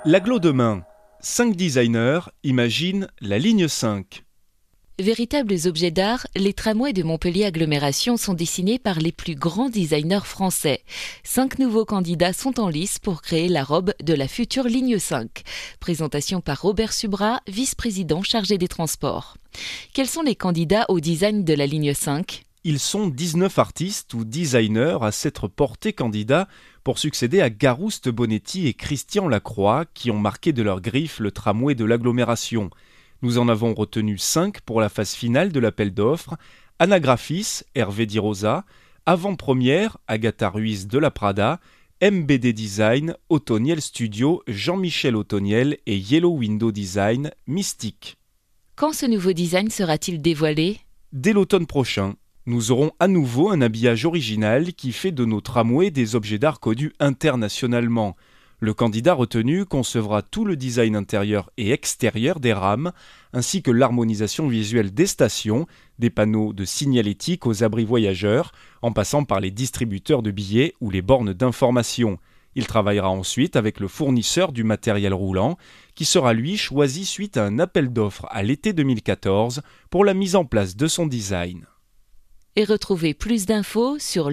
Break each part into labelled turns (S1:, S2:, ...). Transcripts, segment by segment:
S1: L'agglo demain. 5 designers imaginent la ligne 5.
S2: Véritables objets d'art, les tramways de Montpellier Agglomération sont dessinés par les plus grands designers français. 5 nouveaux candidats sont en lice pour créer la robe de la future ligne 5. Présentation par Robert Subrat, vice-président chargé des transports. Quels sont les candidats au design de la ligne 5 ?
S1: Ils sont 19 artistes ou designers à s'être portés candidats pour succéder à Garouste Bonetti et Christian Lacroix qui ont marqué de leurs griffes le tramway de l'agglomération. Nous en avons retenu 5 pour la phase finale de l'appel d'offres. Anagraphis, Hervé Di Rosa, Avant-première, Agatha Ruiz de la Prada, MBD Design, Otoniel Studio, Jean-Michel Otoniel et Yellow Window Design, Mystique.
S2: Quand ce nouveau design sera-t-il dévoilé ?
S1: Dès l'automne prochain, nous aurons à nouveau un habillage original qui fait de nos tramways des objets d'art connus internationalement. Le candidat retenu concevra tout le design intérieur et extérieur des rames, ainsi que l'harmonisation visuelle des stations, des panneaux de signalétique aux abris voyageurs, en passant par les distributeurs de billets ou les bornes d'information. Il travaillera ensuite avec le fournisseur du matériel roulant, qui sera lui choisi suite à un appel d'offres à l'été 2014 pour la mise en place de son design.
S2: Et retrouvez plus d'infos sur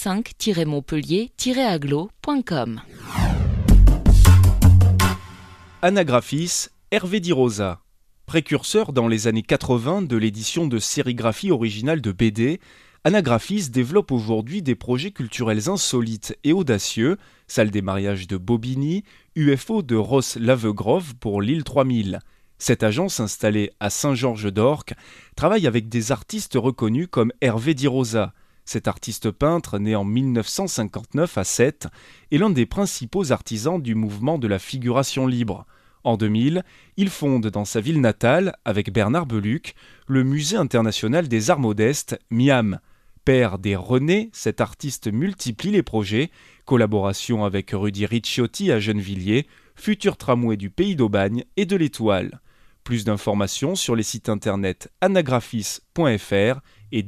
S2: ligne5-montpellier-agglo.com.
S1: Anagraphis, Hervé Di Rosa. Précurseur dans les années 80 de l'édition de sérigraphie originale de BD, Anagraphis développe aujourd'hui des projets culturels insolites et audacieux, salle des mariages de Bobigny, UFO de Ross Lavegrove pour l'île 3000. Cette agence installée à Saint-Georges-d'Orques travaille avec des artistes reconnus comme Hervé Di Rosa. Cet artiste peintre, né en 1959 à Sète, est l'un des principaux artisans du mouvement de la figuration libre. En 2000, il fonde dans sa ville natale, avec Bernard Beluc, le Musée international des arts modestes, MIAM. Père des René, cet artiste multiplie les projets, collaboration avec Rudy Ricciotti à Gennevilliers, futur tramway du Pays d'Aubagne et de l'Étoile. Plus d'informations sur les sites internet anagraphis.fr et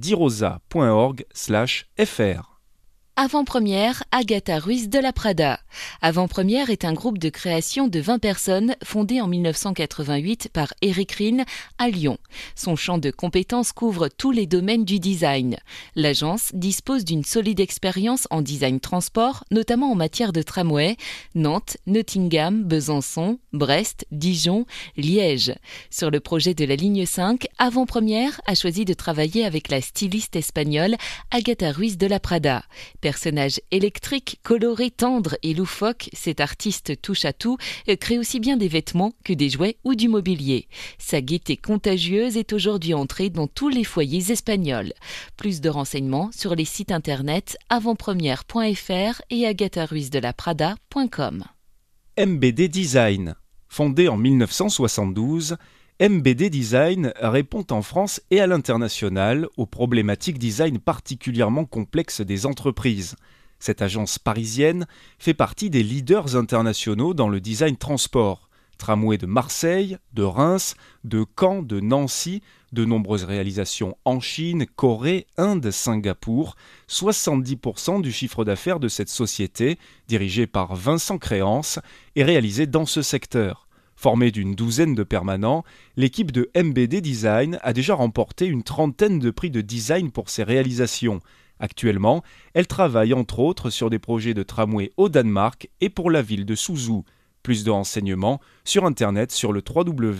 S1: dirosa.org/fr.
S2: Avant-première, Agatha Ruiz de la Prada. Avant-première est un groupe de création de 20 personnes fondé en 1988 par Eric Rine à Lyon. Son champ de compétences couvre tous les domaines du design. L'agence dispose d'une solide expérience en design transport, notamment en matière de tramway, Nantes, Nottingham, Besançon, Brest, Dijon, Liège. Sur le projet de la ligne 5, Avant-première a choisi de travailler avec la styliste espagnole Agatha Ruiz de la Prada. Personnage électrique, coloré, tendre et loufoque, cet artiste touche à tout, crée aussi bien des vêtements que des jouets ou du mobilier. Sa gaieté contagieuse est aujourd'hui entrée dans tous les foyers espagnols. Plus de renseignements sur les sites internet avantpremière.fr et agatharuizdelaprada.com.
S1: MBD Design. Fondé en 1972, MBD Design répond en France et à l'international aux problématiques design particulièrement complexes des entreprises. Cette agence parisienne fait partie des leaders internationaux dans le design transport. Tramway de Marseille, de Reims, de Caen, de Nancy, de nombreuses réalisations en Chine, Corée, Inde, Singapour. 70% du chiffre d'affaires de cette société, dirigée par Vincent Créance, est réalisé dans ce secteur. Formée d'une douzaine de permanents, l'équipe de MBD Design a déjà remporté une trentaine de prix de design pour ses réalisations. Actuellement, elle travaille entre autres sur des projets de tramway au Danemark et pour la ville de Suzhou. Plus de renseignements sur internet sur le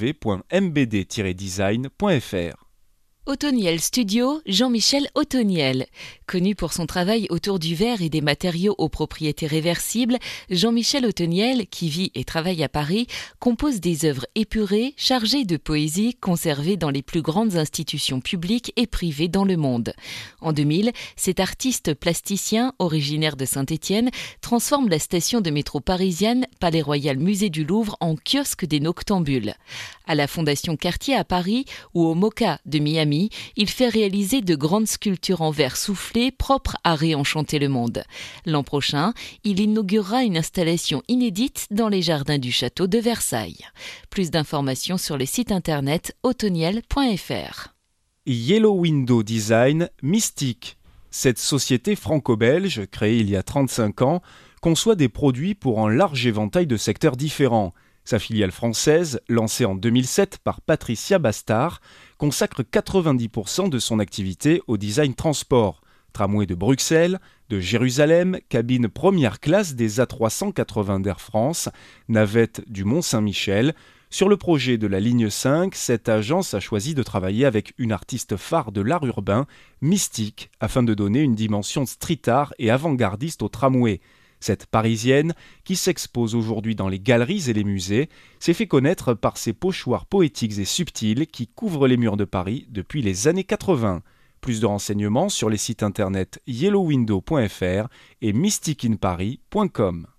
S1: www.mbd-design.fr.
S2: Otoniel Studio, Jean-Michel Otoniel. Connu pour son travail autour du verre et des matériaux aux propriétés réversibles, Jean-Michel Otoniel, qui vit et travaille à Paris, compose des œuvres épurées, chargées de poésie, conservées dans les plus grandes institutions publiques et privées dans le monde. En 2000, cet artiste plasticien, originaire de Saint-Étienne, transforme la station de métro parisienne Palais Royal Musée du Louvre en kiosque des noctambules. À la Fondation Cartier à Paris ou au MoCA de Miami, il fait réaliser de grandes sculptures en verre soufflé propres à réenchanter le monde. L'an prochain, il inaugurera une installation inédite dans les jardins du château de Versailles. Plus d'informations sur le site internet otoniel.fr.
S1: Yellow Window Design, Mystique. Cette société franco-belge, créée il y a 35 ans, conçoit des produits pour un large éventail de secteurs différents. Sa filiale française, lancée en 2007 par Patricia Bastard, consacre 90% de son activité au design transport. Tramway de Bruxelles, de Jérusalem, cabine première classe des A380 d'Air France, navette du Mont-Saint-Michel. Sur le projet de la ligne 5, cette agence a choisi de travailler avec une artiste phare de l'art urbain, Mystique, afin de donner une dimension street art et avant-gardiste au tramway. Cette Parisienne, qui s'expose aujourd'hui dans les galeries et les musées, s'est fait connaître par ses pochoirs poétiques et subtils qui couvrent les murs de Paris depuis les années 80. Plus de renseignements sur les sites internet yellowwindow.fr et mysticinparis.com.